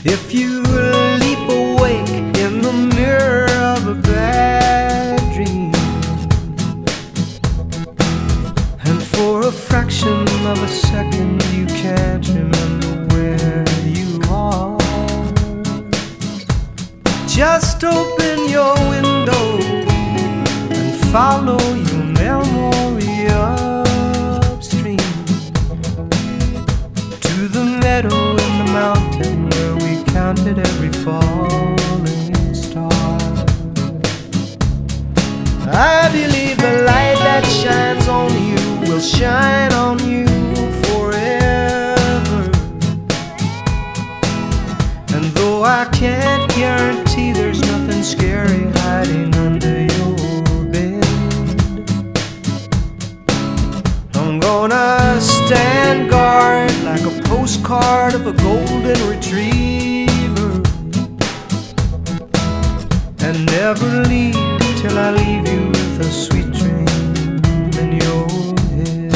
If you leap awake in the mirror of a bad dream, and for a fraction of a second you can't remember where you are, just open your window and follow your memory upstream to the meadow in the mountain where we counted every falling star. I believe the light that shines on you will shine on you forever. And though I can't guarantee there's nothing scary hiding under your bed, I'm gonna stand guard like a postcard of a golden retriever, and never leave till I leave you with a sweet dream in your head.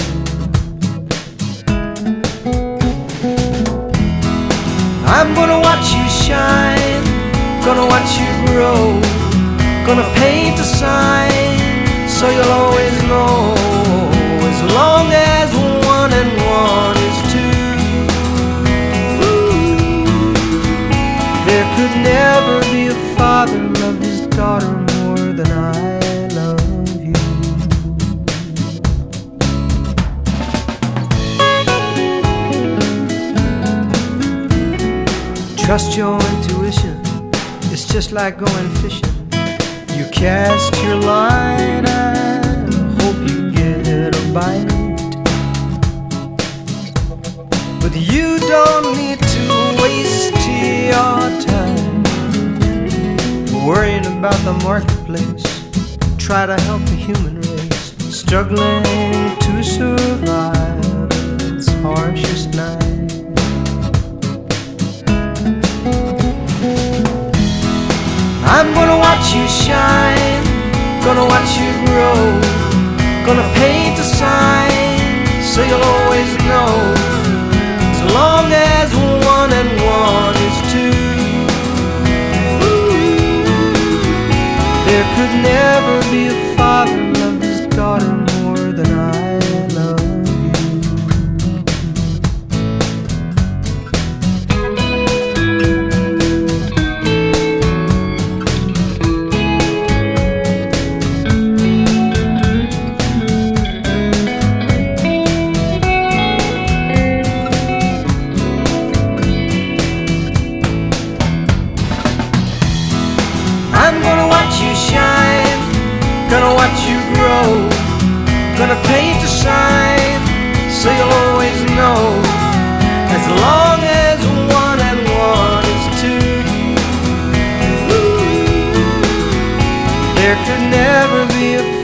I'm gonna watch you shine, gonna watch you grow, gonna paint a sign so you'll always know, as long as 1 and 1 is 2. There could never be a father love his daughter more than I love you. Trust your intuition, it's just like going fishing. You cast your line and hope you get a bite, but you don't need to waste your time worrying about the marketplace. Try to help the human race struggling to survive its harshest night. I'm gonna watch you shine, gonna watch you grow, gonna paint a sign so you'll always know, as long as 1 and 1 is 2. There could never be a father love his daughter more than I love gonna watch you grow, gonna paint a sign so you'll always know, as long as 1 and 1 is 2. There could never be a